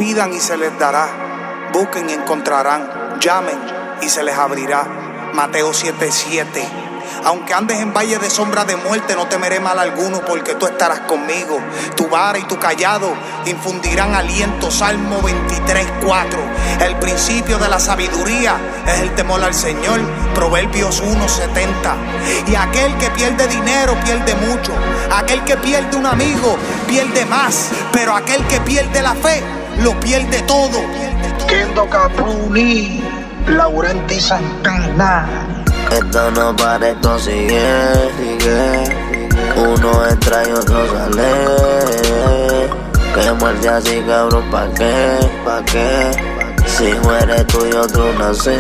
Pidan y se les dará. Busquen y encontrarán. Llamen y se les abrirá. Mateo 7:7. Aunque andes en valle de sombra de muerte, no temeré mal alguno, porque tú estarás conmigo. Tu vara y tu callado infundirán aliento. Salmo 23:4. El principio de la sabiduría es el temor al Señor. Proverbios 1:70. Y aquel que pierde dinero pierde mucho. Aquel que pierde un amigo pierde más. Pero aquel que pierde la fe lo pierde todo. Kendo Capruni, Laurenti Santana. Esto no para, esto sigue. Uno entra y otro sale. Que muerte así, cabrón, ¿pa' qué? Si muere tú y otro nace.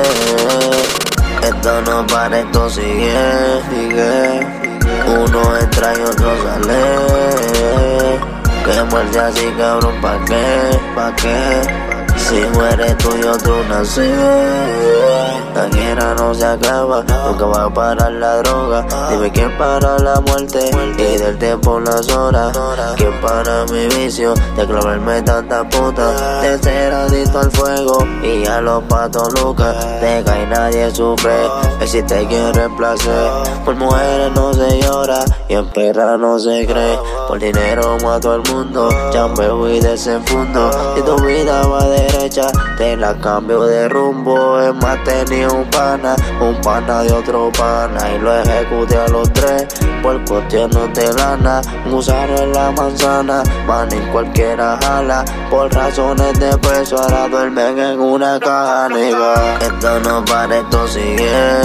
Esto no para, esto sigue. Uno entra y otro sale. Que muerte así, cabrón, ¿pa' qué? Si muere tú y otro nace. La guerra no se acaba, nunca va a parar la droga. Dime quién para la muerte y del tiempo las horas. ¿Quién para mi vicio de clavarme tanta puta? De ser adicto al fuego y a los patos lucas. De que nadie sufre, existe quien reemplace. Por mujeres no se llora y en perra no se cree. Por dinero mato al mundo, chambeo y desenfundo. Si tu vida va derecha, te la cambio de rumbo. Es más, tenía un pana de otro pana y lo ejecuté a los tres por cuestiones de lana. Un gusano en la manzana, manín cualquiera jala. Por razones de peso ahora duermen en una caja, nigga. Esto no para, esto sigue.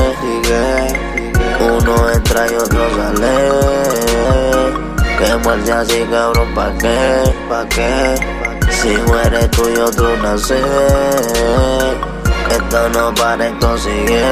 Uno entra y otro sale. Que muerte así, cabrón, ¿pa' qué? Si muere tú y otro nace. Esto no para, esto sigue.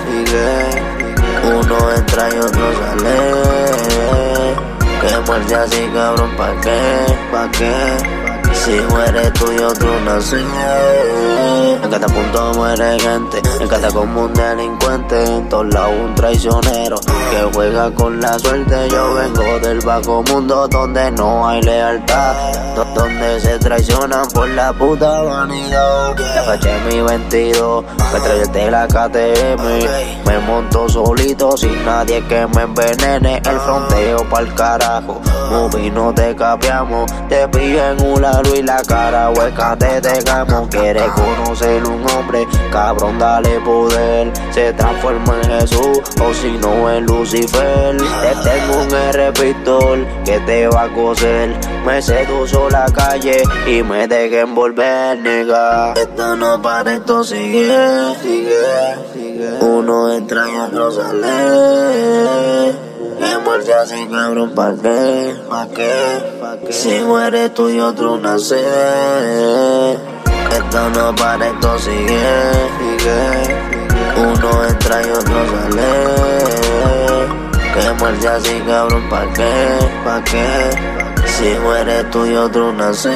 Uno entra y otro sale. Que muerte así, cabrón, ¿pa' qué? Si muere tú y otro nace. En cada punto muere gente, en cada común delincuente. En todos lados un traicionero que juega con la suerte. Yo vengo del bajo mundo donde no hay lealtad, donde se traicionan por la puta vanidad. Ya caché mi 22, me traje la KTM. Me monto solito sin nadie que me envenene. El fronteo pa'l carajo, movie no te capeamos. Te pillo en una luz y la cara hueca te dejamos. Quieres conocer un hombre, cabrón, dale poder. Se transforma en Jesús o si no en Lucifer. Te tengo un R-pistol que te va a coser. Me seduzo la calle y me deja envolver, nigga. Esto no para, esto sigue. Uno entra y otro sale. Que muerte así, cabrón, ¿pa' qué? Si muere tú y otro nace. Esto no para, esto sigue. Uno entra y otro sale. Que muerte así, cabrón, ¿pa' qué? Si muere tú y otro nace.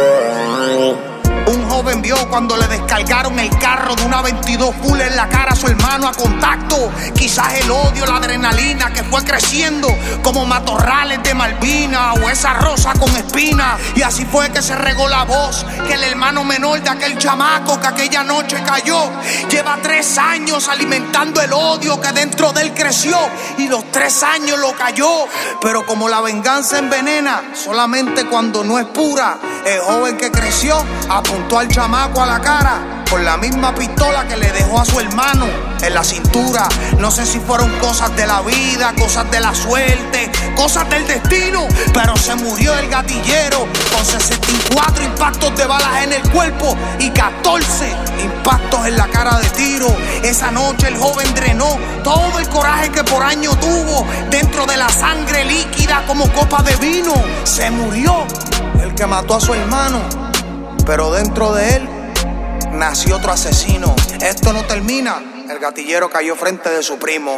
Un joven vio cuando le descargaron el carro de una 22 full en la cara a su hermano a contacto. Quizás el odio, la adrenalina que fue creciendo como matorrales de Malvina o esa rosa con espinas. Y así fue que se regó la voz que el hermano menor de aquel chamaco que aquella noche cayó lleva 3 años alimentando el odio que dentro de él creció. Y los 3 años lo cayó. Pero como la venganza envenena solamente cuando no es pura, el joven que creció apuntó al chamaco a la cara con la misma pistola que le dejó a su hermano en la cintura. No sé si fueron cosas de la vida, cosas de la suerte, cosas del destino, pero se murió el gatillero con 64 impactos de balas en el cuerpo y 14 impactos en la cara de tiro. Esa noche el joven drenó todo el coraje que por año tuvo dentro de la sangre líquida como copa de vino. Se murió el que mató a su hermano, pero dentro de él nació otro asesino. Esto no termina. El gatillero cayó frente de su primo.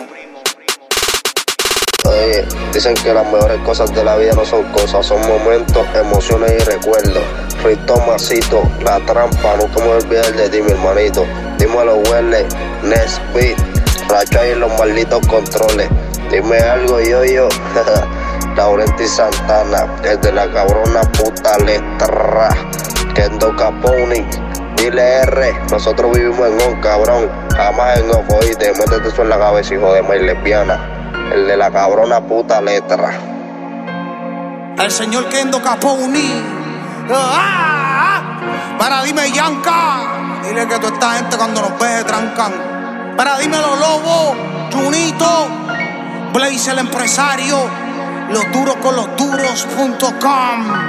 Oye, dicen que las mejores cosas de la vida no son cosas, son momentos, emociones y recuerdos. Rito Masito, La Trampa, nunca me voy a olvidar de ti, mi hermanito. Dímelo, huele, Nesbit, Racha y los malditos controles. Dime algo, yo. Laurenti Santana, desde la cabrona puta letra. Kendo Capone, dile R, nosotros vivimos en on, cabrón. Jamás en off, oíste, métete eso en la cabeza, hijo de maíz lesbiana. El de la cabrona puta letra. El señor Kendo Capone. Para dime Yanka, dile que toda esta gente cuando nos ve se trancan. Para dímelo Lobo, Junito, Blaze el empresario, los duros con los duros.com.